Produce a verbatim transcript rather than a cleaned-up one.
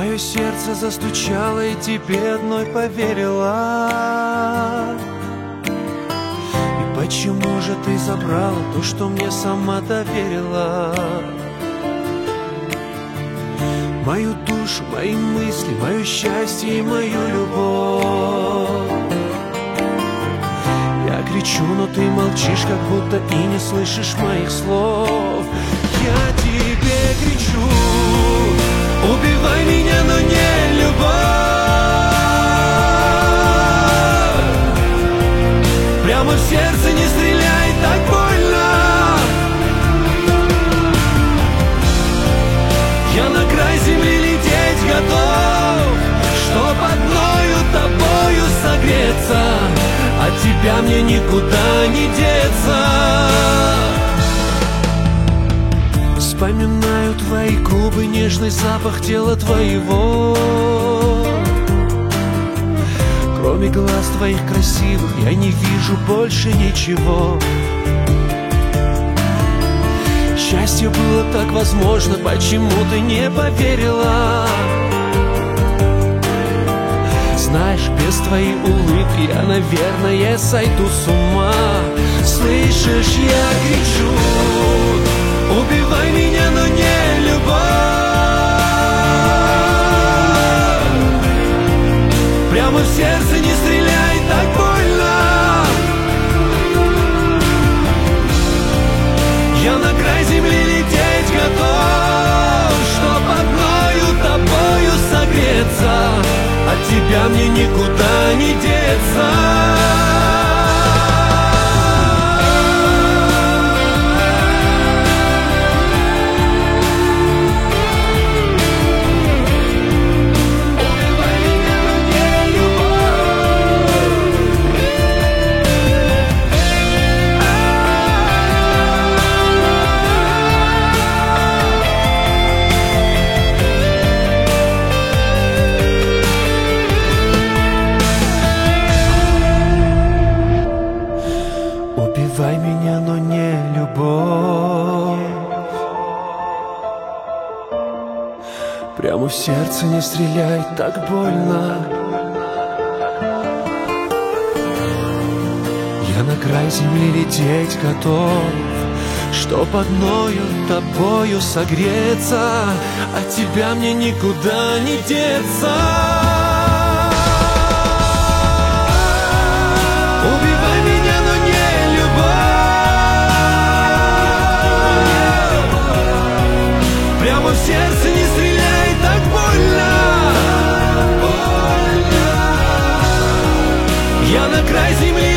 Мое сердце застучало, и тебе одной поверила. И почему же ты забрала то, что мне сама доверила? Мою душу, мои мысли, мое счастье и мою любовь. Я кричу, но ты молчишь, как будто и не слышишь моих слов. Я тебе кричу: убивай меня, но не любовь. Прямо в сердце не стреляй, так больно. Я на край земли лететь готов, чтоб одною тобою согреться. От тебя мне никуда не деться. Вспоминаю твои губы, нежный запах тела твоего. Кроме глаз твоих красивых я не вижу больше ничего. Счастье было так возможно, почему ты не поверила? Знаешь, без твоей улыбки я, наверное, сойду с ума. Слышишь, я кричу: убивай меня, но не любовь. Прямо в сердце не стреляй, так больно. Я на край земли лететь готов, чтоб одною тобою согреться. От тебя мне никуда не деться. Убивай меня, но не любовь. Прямо в сердце не стреляй, так больно. Я на край земли лететь готов, чтоб одною тобою согреться. От тебя мне никуда не деться. Убивай меня, но не любовь. Прямо в сердце не стреляй, так больно. Я на край земли